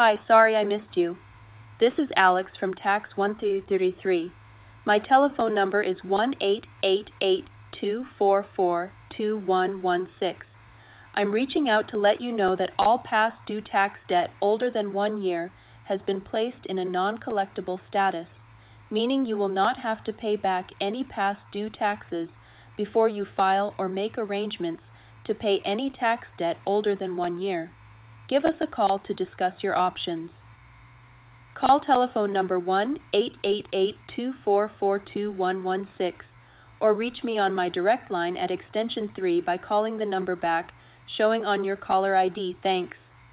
Hi, sorry I missed you. This is Alex from Tax 1333. My telephone number is 1-888-244-2116. I'm reaching out to let you know that all past due tax debt older than 1 year has been placed in a non-collectible status, meaning you will not have to pay back any past due taxes before you file or make arrangements to pay any tax debt older than 1 year. Give us a call to discuss your options. Call telephone number 1-888-244-2116 or reach me on my direct line at extension 3 by calling the number back showing on your caller ID. Thanks.